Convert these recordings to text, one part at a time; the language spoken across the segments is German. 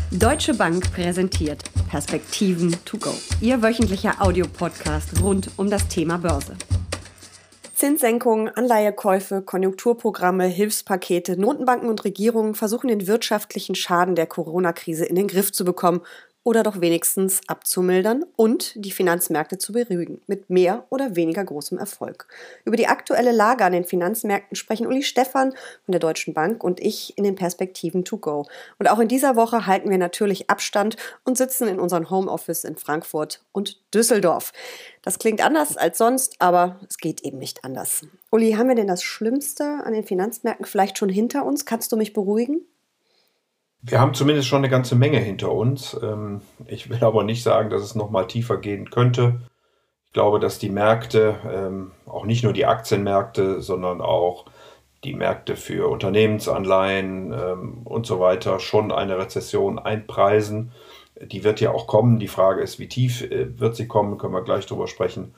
Deutsche Bank präsentiert Perspektiven to go. Ihr wöchentlicher Audiopodcast rund um das Thema Börse. Zinssenkungen, Anleihekäufe, Konjunkturprogramme, Hilfspakete, Notenbanken und Regierungen versuchen den wirtschaftlichen Schaden der Corona-Krise in den Griff zu bekommen oder doch wenigstens abzumildern und die Finanzmärkte zu beruhigen, mit mehr oder weniger großem Erfolg. Über die aktuelle Lage an den Finanzmärkten sprechen Uli Stephan von der Deutschen Bank und ich in den Perspektiven to go. Und auch in dieser Woche halten wir natürlich Abstand und sitzen in unserem Homeoffice in Frankfurt und Düsseldorf. Das klingt anders als sonst, aber es geht eben nicht anders. Uli, haben wir denn das Schlimmste an den Finanzmärkten vielleicht schon hinter uns? Kannst du mich beruhigen? Wir haben zumindest schon eine ganze Menge hinter uns. Ich will aber nicht sagen, dass es noch mal tiefer gehen könnte. Ich glaube, dass die Märkte, auch nicht nur die Aktienmärkte, sondern auch die Märkte für Unternehmensanleihen und so weiter, schon eine Rezession einpreisen. Die wird ja auch kommen. Die Frage ist, wie tief wird sie kommen, können wir gleich drüber sprechen.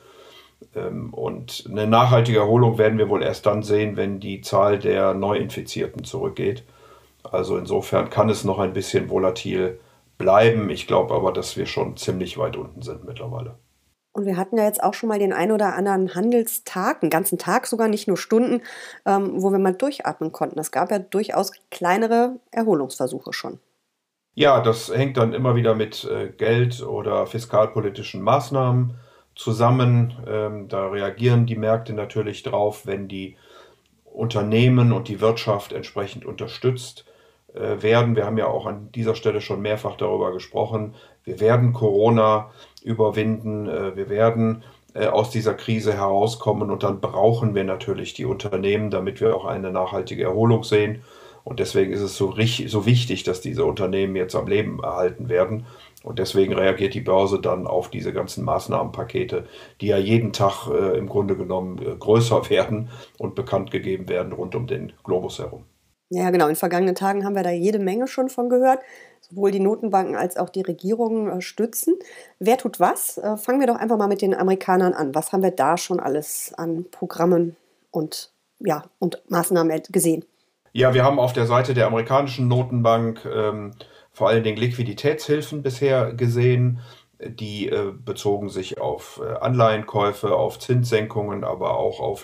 Und eine nachhaltige Erholung werden wir wohl erst dann sehen, wenn die Zahl der Neuinfizierten zurückgeht. Also insofern kann es noch ein bisschen volatil bleiben. Ich glaube aber, dass wir schon ziemlich weit unten sind mittlerweile. Und wir hatten ja jetzt auch schon mal den ein oder anderen Handelstag, einen ganzen Tag sogar, nicht nur Stunden, wo wir mal durchatmen konnten. Es gab ja durchaus kleinere Erholungsversuche schon. Ja, das hängt dann immer wieder mit Geld- oder fiskalpolitischen Maßnahmen zusammen. Da reagieren die Märkte natürlich drauf, wenn die Unternehmen und die Wirtschaft entsprechend unterstützt werden. Wir haben ja auch an dieser Stelle schon mehrfach darüber gesprochen. Wir werden Corona überwinden. Wir werden aus dieser Krise herauskommen und dann brauchen wir natürlich die Unternehmen, damit wir auch eine nachhaltige Erholung sehen. Und deswegen ist es so wichtig, dass diese Unternehmen jetzt am Leben erhalten werden. Und deswegen reagiert die Börse dann auf diese ganzen Maßnahmenpakete, die ja jeden Tag im Grunde genommen größer werden und bekannt gegeben werden rund um den Globus herum. Ja, genau. In vergangenen Tagen haben wir da jede Menge schon von gehört. Sowohl die Notenbanken als auch die Regierungen stützen. Wer tut was? Fangen wir doch einfach mal mit den Amerikanern an. Was haben wir da schon alles an Programmen und Maßnahmen gesehen? Ja, wir haben auf der Seite der amerikanischen Notenbank vor allen Dingen Liquiditätshilfen bisher gesehen. Die bezogen sich auf Anleihenkäufe, auf Zinssenkungen, aber auch auf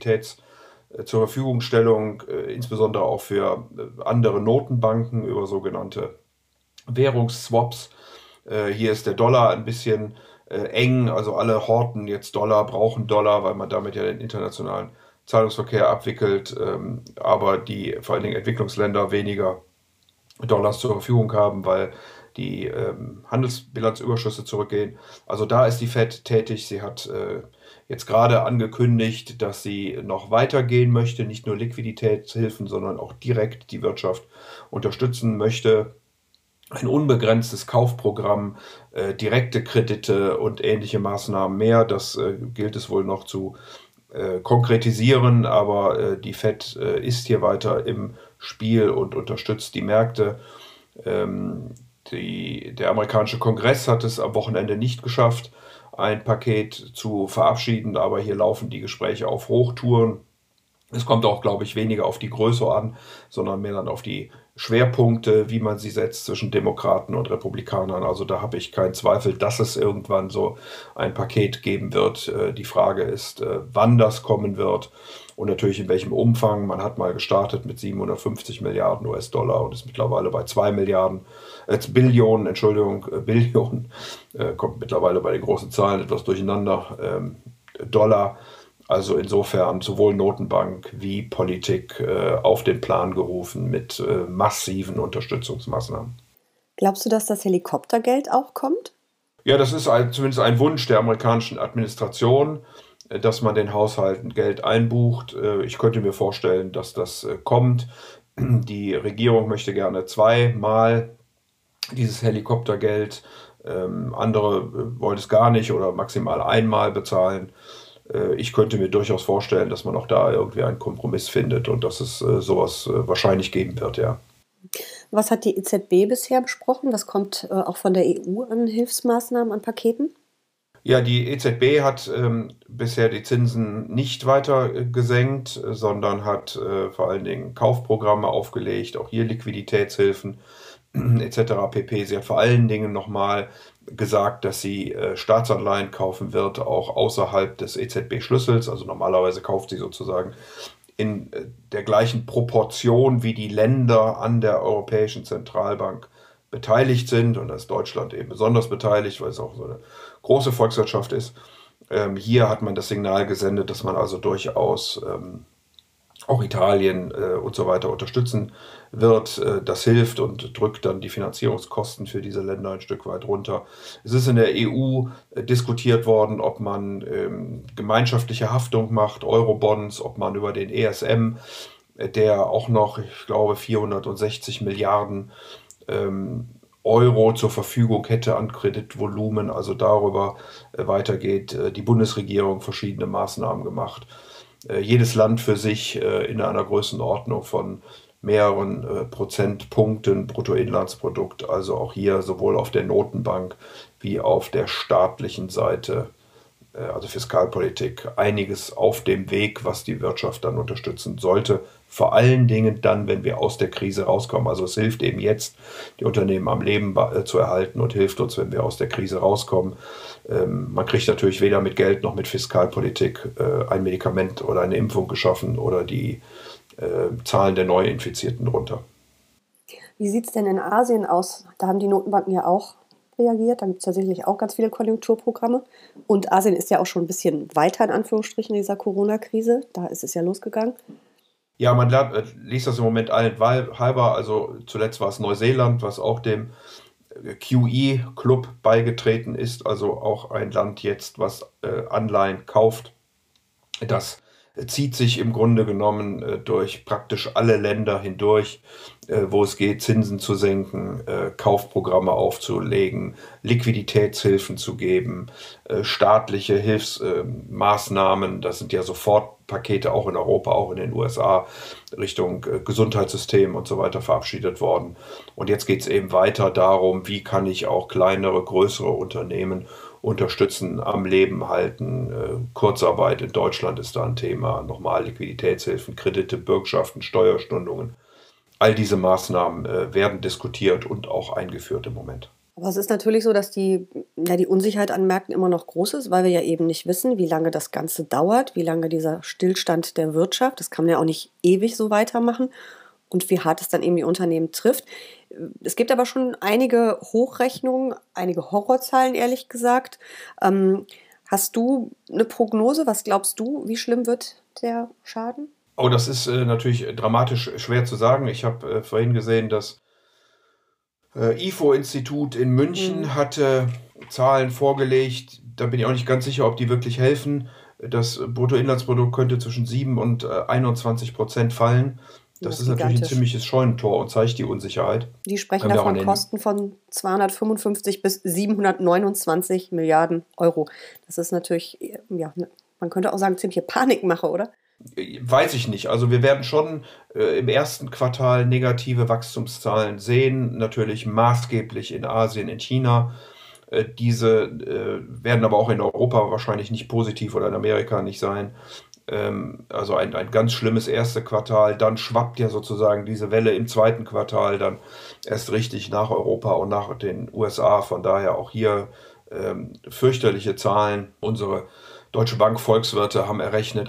zur Verfügungstellung, insbesondere auch für andere Notenbanken über sogenannte Währungsswaps. Hier ist der Dollar ein bisschen eng, also alle horten jetzt Dollar, brauchen Dollar, weil man damit ja den internationalen Zahlungsverkehr abwickelt, aber die vor allen Dingen Entwicklungsländer weniger Dollars zur Verfügung haben, weil die Handelsbilanzüberschüsse zurückgehen. Also da ist die Fed tätig. Sie hat jetzt gerade angekündigt, dass sie noch weitergehen möchte, nicht nur Liquiditätshilfen, sondern auch direkt die Wirtschaft unterstützen möchte. Ein unbegrenztes Kaufprogramm, direkte Kredite und ähnliche Maßnahmen mehr. Das gilt es wohl noch zu konkretisieren, aber die Fed ist hier weiter im Spiel und unterstützt die Märkte. Der amerikanische Kongress hat es am Wochenende nicht geschafft, ein Paket zu verabschieden, aber hier laufen die Gespräche auf Hochtouren. Es kommt auch, glaube ich, weniger auf die Größe an, sondern mehr dann auf die Schwerpunkte, wie man sie setzt zwischen Demokraten und Republikanern. Also da habe ich keinen Zweifel, dass es irgendwann so ein Paket geben wird. Die Frage ist, wann das kommen wird und natürlich in welchem Umfang. Man hat mal gestartet mit 750 Milliarden US-Dollar und ist mittlerweile bei 2 Billionen, kommt mittlerweile bei den großen Zahlen etwas durcheinander, Dollar. Also insofern sowohl Notenbank wie Politik auf den Plan gerufen mit massiven Unterstützungsmaßnahmen. Glaubst du, dass das Helikoptergeld auch kommt? Ja, das ist zumindest ein Wunsch der amerikanischen Administration, dass man den Haushalten Geld einbucht. Ich könnte mir vorstellen, dass das kommt. Die Regierung möchte gerne zweimal dieses Helikoptergeld. Andere wollen es gar nicht oder maximal einmal bezahlen. Ich könnte mir durchaus vorstellen, dass man auch da irgendwie einen Kompromiss findet und dass es sowas wahrscheinlich geben wird, ja. Was hat die EZB bisher besprochen? Was kommt auch von der EU an Hilfsmaßnahmen, an Paketen? Ja, die EZB hat bisher die Zinsen nicht weiter gesenkt, sondern hat vor allen Dingen Kaufprogramme aufgelegt, auch hier Liquiditätshilfen. etc. pp. Sie hat vor allen Dingen nochmal gesagt, dass sie Staatsanleihen kaufen wird, auch außerhalb des EZB-Schlüssels. Also normalerweise kauft sie sozusagen in der gleichen Proportion, wie die Länder an der Europäischen Zentralbank beteiligt sind. Und da ist Deutschland eben besonders beteiligt, weil es auch so eine große Volkswirtschaft ist. Hier hat man das Signal gesendet, dass man also durchaus auch Italien und so weiter unterstützen wird. Das hilft und drückt dann die Finanzierungskosten für diese Länder ein Stück weit runter. Es ist in der EU diskutiert worden, ob man gemeinschaftliche Haftung macht, Eurobonds, ob man über den ESM, der auch noch, ich glaube, 460 Milliarden Euro zur Verfügung hätte an Kreditvolumen, also darüber weitergeht. Die Bundesregierung verschiedene Maßnahmen gemacht. Jedes Land für sich in einer Größenordnung von mehreren Prozentpunkten Bruttoinlandsprodukt, also auch hier sowohl auf der Notenbank wie auf der staatlichen Seite, also Fiskalpolitik, einiges auf dem Weg, was die Wirtschaft dann unterstützen sollte. Vor allen Dingen dann, wenn wir aus der Krise rauskommen. Also es hilft eben jetzt, die Unternehmen am Leben zu erhalten und hilft uns, wenn wir aus der Krise rauskommen. Man kriegt natürlich weder mit Geld noch mit Fiskalpolitik ein Medikament oder eine Impfung geschaffen oder die Zahlen der Neuinfizierten runter. Wie sieht es denn in Asien aus? Da haben die Notenbanken ja auch reagiert. Da gibt es tatsächlich auch ganz viele Konjunkturprogramme. Und Asien ist ja auch schon ein bisschen weiter in Anführungsstrichen in dieser Corona-Krise. Da ist es ja losgegangen. Ja, man liest das im Moment allen halber. Also zuletzt war es Neuseeland, was auch dem QE-Club beigetreten ist. Also auch ein Land jetzt, was Anleihen kauft. Das zieht sich im Grunde genommen durch praktisch alle Länder hindurch, wo es geht, Zinsen zu senken, Kaufprogramme aufzulegen, Liquiditätshilfen zu geben, staatliche Hilfsmaßnahmen, das sind ja Sofortpakete auch in Europa, auch in den USA, Richtung Gesundheitssystem und so weiter verabschiedet worden. Und jetzt geht es eben weiter darum, wie kann ich auch kleinere, größere Unternehmen unterstützen, am Leben halten. Kurzarbeit in Deutschland ist da ein Thema. Nochmal Liquiditätshilfen, Kredite, Bürgschaften, Steuerstundungen. All diese Maßnahmen werden diskutiert und auch eingeführt im Moment. Aber es ist natürlich so, dass die Unsicherheit an Märkten immer noch groß ist, weil wir ja eben nicht wissen, wie lange das Ganze dauert, wie lange dieser Stillstand der Wirtschaft, das kann man ja auch nicht ewig so weitermachen, und wie hart es dann eben die Unternehmen trifft. Es gibt aber schon einige Hochrechnungen, einige Horrorzahlen, ehrlich gesagt. Hast du eine Prognose? Was glaubst du, wie schlimm wird der Schaden? Oh, das ist natürlich dramatisch schwer zu sagen. Ich habe vorhin gesehen, das IFO-Institut in München hatte Zahlen vorgelegt. Da bin ich auch nicht ganz sicher, ob die wirklich helfen. Das Bruttoinlandsprodukt könnte zwischen 7 und 21% fallen. Das ist natürlich ein ziemliches Scheunentor und zeigt die Unsicherheit. Die sprechen da von Kosten von 255 bis 729 Milliarden Euro. Das ist natürlich, ja, man könnte auch sagen, ziemliche Panikmache, oder? Weiß ich nicht. Also wir werden schon im ersten Quartal negative Wachstumszahlen sehen, natürlich maßgeblich in Asien, in China. Diese werden aber auch in Europa wahrscheinlich nicht positiv oder in Amerika nicht sein. Also ein ganz schlimmes erste Quartal, dann schwappt ja sozusagen diese Welle im zweiten Quartal dann erst richtig nach Europa und nach den USA. Von daher auch hier fürchterliche Zahlen. Unsere Deutsche Bank Volkswirte haben errechnet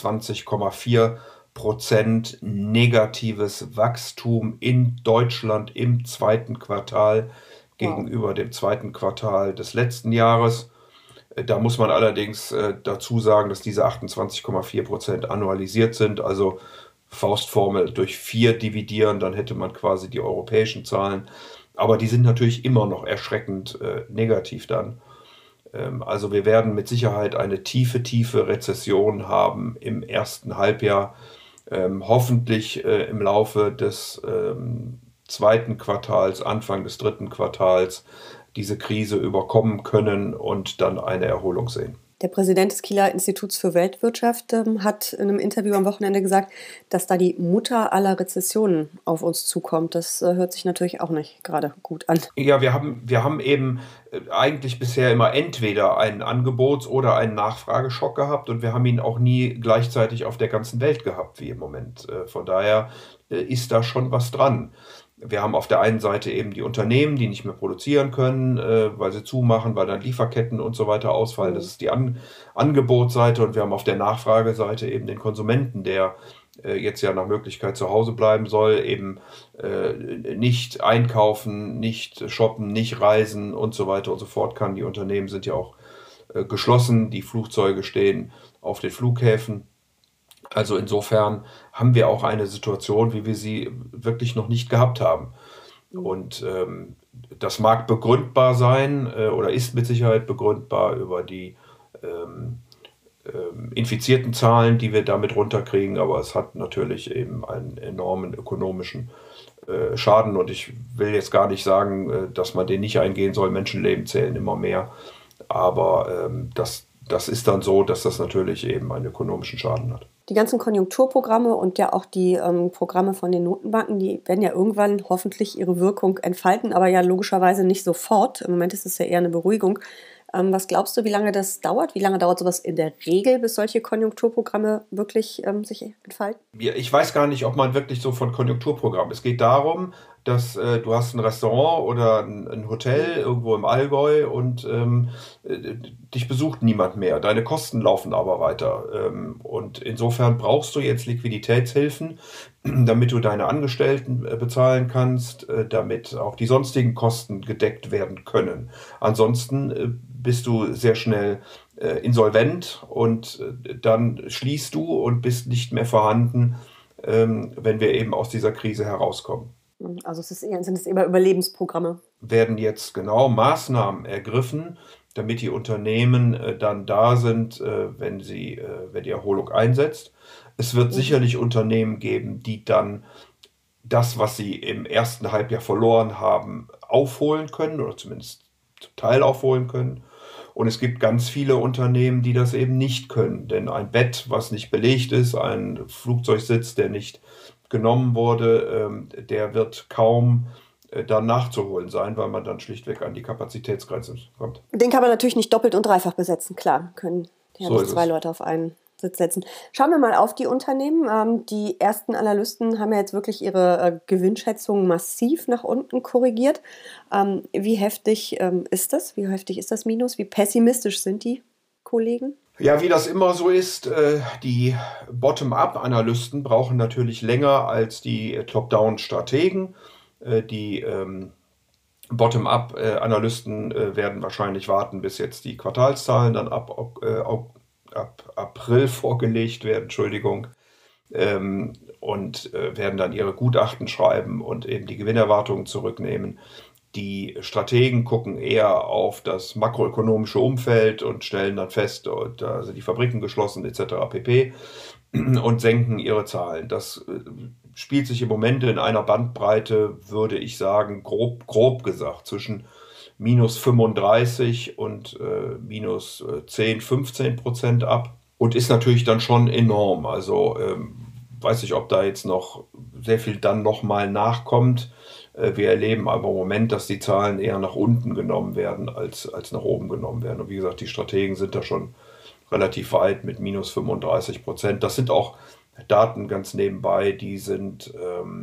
28,4% negatives Wachstum in Deutschland im zweiten Quartal gegenüber dem zweiten Quartal des letzten Jahres. Da muss man allerdings dazu sagen, dass diese 28,4% annualisiert sind, also Faustformel durch 4 dividieren, dann hätte man quasi die europäischen Zahlen. Aber die sind natürlich immer noch erschreckend negativ dann. Also wir werden mit Sicherheit eine tiefe Rezession haben im ersten Halbjahr, hoffentlich im Laufe des zweiten Quartals, Anfang des dritten Quartals diese Krise überkommen können und dann eine Erholung sehen. Der Präsident des Kieler Instituts für Weltwirtschaft hat in einem Interview am Wochenende gesagt, dass da die Mutter aller Rezessionen auf uns zukommt. Das hört sich natürlich auch nicht gerade gut an. Ja, wir haben eben eigentlich bisher immer entweder einen Angebots- oder einen Nachfrageschock gehabt und wir haben ihn auch nie gleichzeitig auf der ganzen Welt gehabt wie im Moment. Von daher ist da schon was dran. Wir haben auf der einen Seite eben die Unternehmen, die nicht mehr produzieren können, weil sie zumachen, weil dann Lieferketten und so weiter ausfallen. Das ist die Angebotsseite. Und wir haben auf der Nachfrageseite eben den Konsumenten, der jetzt ja nach Möglichkeit zu Hause bleiben soll, eben nicht einkaufen, nicht shoppen, nicht reisen und so weiter und so fort kann. Die Unternehmen sind ja auch geschlossen, die Flugzeuge stehen auf den Flughäfen. Also insofern haben wir auch eine Situation, wie wir sie wirklich noch nicht gehabt haben. Und das mag begründbar sein oder ist mit Sicherheit begründbar über die infizierten Zahlen, die wir damit runterkriegen, aber es hat natürlich eben einen enormen ökonomischen Schaden. Und ich will jetzt gar nicht sagen, dass man den nicht eingehen soll. Menschenleben zählen immer mehr. Aber das ist dann so, dass das natürlich eben einen ökonomischen Schaden hat. Die ganzen Konjunkturprogramme und ja auch die Programme von den Notenbanken, die werden ja irgendwann hoffentlich ihre Wirkung entfalten, aber ja logischerweise nicht sofort. Im Moment ist es ja eher eine Beruhigung. Was glaubst du, wie lange das dauert? Wie lange dauert sowas in der Regel, bis solche Konjunkturprogramme wirklich sich entfalten? Ich weiß gar nicht, ob man wirklich so von Konjunkturprogramm. Es geht darum, dass du hast ein Restaurant oder ein Hotel irgendwo im Allgäu und dich besucht niemand mehr. Deine Kosten laufen aber weiter. Und insofern brauchst du jetzt Liquiditätshilfen, damit du deine Angestellten bezahlen kannst, damit auch die sonstigen Kosten gedeckt werden können. Ansonsten bist du sehr schnell insolvent und dann schließt du und bist nicht mehr vorhanden, wenn wir eben aus dieser Krise herauskommen. Also sind es eher Überlebensprogramme. Werden jetzt genau Maßnahmen ergriffen, damit die Unternehmen dann da sind, wenn die Erholung einsetzt. Es wird sicherlich Unternehmen geben, die dann das, was sie im ersten Halbjahr verloren haben, aufholen können oder zumindest zum Teil aufholen können. Und es gibt ganz viele Unternehmen, die das eben nicht können. Denn ein Bett, was nicht belegt ist, ein Flugzeugsitz, der nicht genommen wurde, der wird kaum dann nachzuholen sein, weil man dann schlichtweg an die Kapazitätsgrenze kommt. Den kann man natürlich nicht doppelt und dreifach besetzen, klar. Können ja So nicht zwei Leute auf einen Sitz setzen. Schauen wir mal auf die Unternehmen. Die ersten Analysten haben ja jetzt wirklich ihre Gewinnschätzungen massiv nach unten korrigiert. Wie heftig ist das? Wie heftig ist das Minus? Wie pessimistisch sind die Kollegen? Ja, wie das immer so ist, die Bottom-up-Analysten brauchen natürlich länger als die Top-down-Strategen. Die Bottom-up-Analysten werden wahrscheinlich warten, bis jetzt die Quartalszahlen dann ab April vorgelegt werden, und werden dann ihre Gutachten schreiben und eben die Gewinnerwartungen zurücknehmen. Die Strategen gucken eher auf das makroökonomische Umfeld und stellen dann fest, da sind die Fabriken geschlossen etc. pp. Und senken ihre Zahlen. Das spielt sich im Moment in einer Bandbreite, würde ich sagen, grob gesagt, zwischen minus 35 und minus 10-15% ab. Und ist natürlich dann schon enorm. Also weiß ich, ob da jetzt noch sehr viel dann nochmal nachkommt. Wir erleben aber im Moment, dass die Zahlen eher nach unten genommen werden, als nach oben genommen werden. Und wie gesagt, die Strategen sind da schon relativ weit mit minus 35%. Das sind auch Daten ganz nebenbei, die sind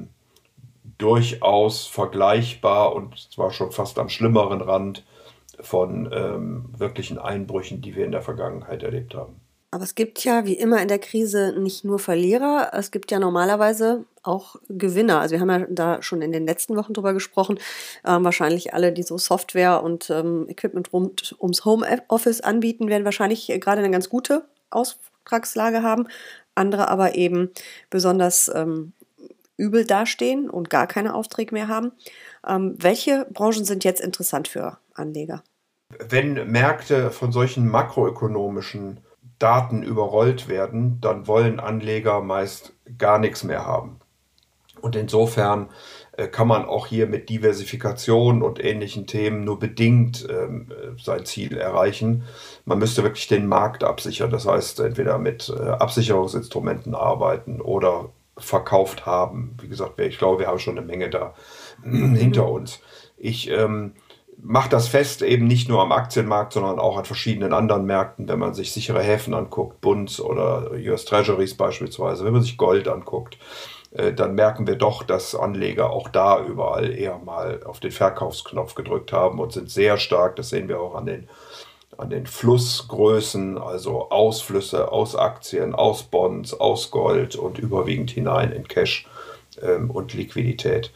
durchaus vergleichbar und zwar schon fast am schlimmeren Rand von wirklichen Einbrüchen, die wir in der Vergangenheit erlebt haben. Aber es gibt ja, wie immer in der Krise, nicht nur Verlierer, es gibt ja normalerweise auch Gewinner. Also wir haben ja da schon in den letzten Wochen drüber gesprochen, wahrscheinlich alle, die so Software und Equipment rund ums Homeoffice anbieten, werden wahrscheinlich gerade eine ganz gute Auftragslage haben, andere aber eben besonders übel dastehen und gar keine Aufträge mehr haben. Welche Branchen sind jetzt interessant für Anleger? Wenn Märkte von solchen makroökonomischen Daten überrollt werden, dann wollen Anleger meist gar nichts mehr haben. Und insofern kann man auch hier mit Diversifikation und ähnlichen Themen nur bedingt sein Ziel erreichen. Man müsste wirklich den Markt absichern, das heißt entweder mit Absicherungsinstrumenten arbeiten oder verkauft haben. Wie gesagt, ich glaube, wir haben schon eine Menge da hinter uns. Ich macht das fest eben nicht nur am Aktienmarkt, sondern auch an verschiedenen anderen Märkten, wenn man sich sichere Häfen anguckt, Bunds oder US Treasuries beispielsweise, wenn man sich Gold anguckt. dann merken wir doch, dass Anleger auch da überall eher mal auf den Verkaufsknopf gedrückt haben und sind sehr stark, das sehen wir auch an den Flussgrößen, also Ausflüsse aus Aktien, aus Bonds, aus Gold und überwiegend hinein in Cash und Liquidität.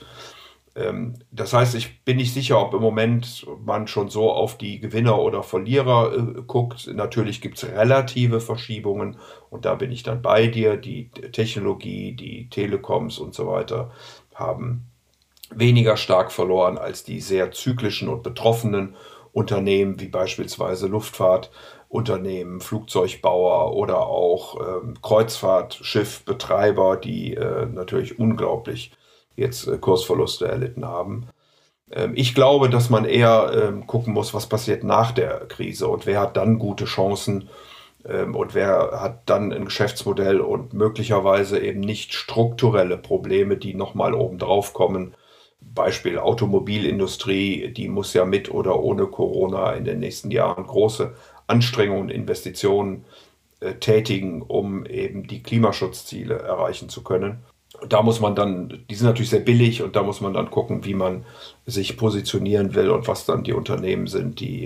Das heißt, ich bin nicht sicher, ob im Moment man schon so auf die Gewinner oder Verlierer guckt. Natürlich gibt es relative Verschiebungen und da bin ich dann bei dir. Die Technologie, die Telekoms und so weiter haben weniger stark verloren als die sehr zyklischen und betroffenen Unternehmen wie beispielsweise Luftfahrtunternehmen, Flugzeugbauer oder auch Kreuzfahrtschiffbetreiber, die natürlich unglaublich jetzt Kursverluste erlitten haben. Ich glaube, dass man eher gucken muss, was passiert nach der Krise und wer hat dann gute Chancen und wer hat dann ein Geschäftsmodell und möglicherweise eben nicht strukturelle Probleme, die nochmal obendrauf kommen. Beispiel Automobilindustrie, die muss ja mit oder ohne Corona in den nächsten Jahren große Anstrengungen und Investitionen tätigen, um eben die Klimaschutzziele erreichen zu können. Da muss man dann, die sind natürlich sehr billig und da muss man dann gucken, wie man sich positionieren will und was dann die Unternehmen sind, die,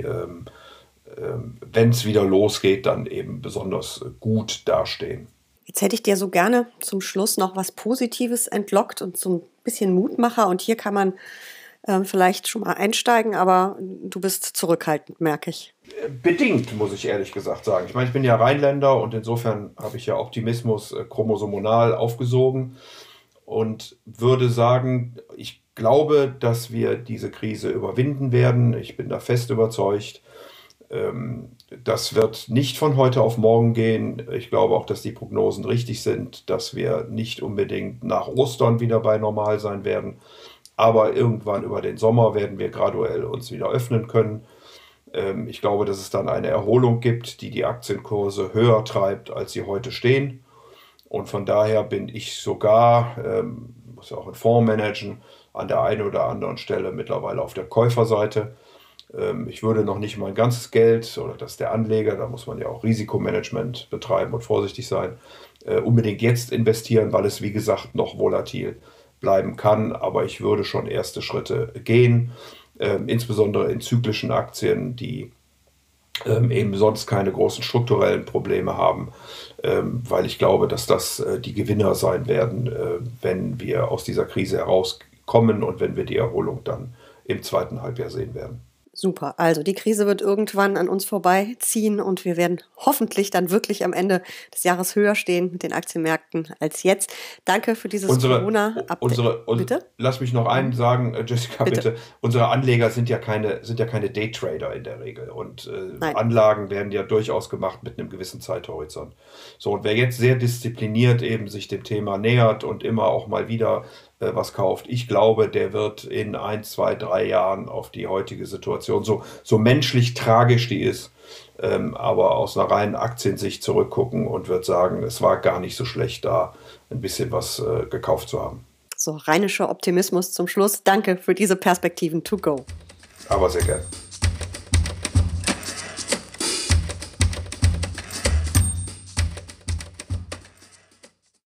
wenn es wieder losgeht, dann eben besonders gut dastehen. Jetzt hätte ich dir so gerne zum Schluss noch was Positives entlockt und so ein bisschen Mutmacher. Und hier kann man vielleicht schon mal einsteigen, aber du bist zurückhaltend, merke ich. Bedingt, muss ich ehrlich gesagt sagen. Ich meine, ich bin ja Rheinländer und insofern habe ich ja Optimismus chromosomal aufgesogen und würde sagen, ich glaube, dass wir diese Krise überwinden werden. Ich bin da fest überzeugt. Das wird nicht von heute auf morgen gehen. Ich glaube auch, dass die Prognosen richtig sind, dass wir nicht unbedingt nach Ostern wieder bei normal sein werden. Aber irgendwann über den Sommer werden wir graduell uns wieder öffnen können. Ich glaube, dass es dann eine Erholung gibt, die die Aktienkurse höher treibt, als sie heute stehen. Und von daher bin ich sogar, muss ja auch einen Fonds managen, an der einen oder anderen Stelle mittlerweile auf der Käuferseite. Ich würde noch nicht mein ganzes Geld oder das der Anleger, da muss man ja auch Risikomanagement betreiben und vorsichtig sein, unbedingt jetzt investieren, weil es wie gesagt noch volatil bleiben kann. Aber ich würde schon erste Schritte gehen, insbesondere in zyklischen Aktien, die eben sonst keine großen strukturellen Probleme haben, weil ich glaube, dass das die Gewinner sein werden, wenn wir aus dieser Krise herauskommen und wenn wir die Erholung dann im zweiten Halbjahr sehen werden. Super. Also die Krise wird irgendwann an uns vorbeiziehen und wir werden hoffentlich dann wirklich am Ende des Jahres höher stehen mit den Aktienmärkten als jetzt. Danke für dieses Corona-Update. Bitte? Lass mich noch einen sagen, Jessica, bitte. Unsere Anleger sind ja keine Daytrader in der Regel und Anlagen werden ja durchaus gemacht mit einem gewissen Zeithorizont. So, und wer jetzt sehr diszipliniert eben sich dem Thema nähert und immer auch mal wieder was kauft. Ich glaube, der wird in 1, 2, 3 Jahren auf die heutige Situation, so menschlich tragisch die ist, aber aus einer reinen Aktiensicht zurückgucken und wird sagen, es war gar nicht so schlecht, da ein bisschen was gekauft zu haben. So, rheinischer Optimismus zum Schluss. Danke für diese Perspektiven to go. Aber sehr gerne.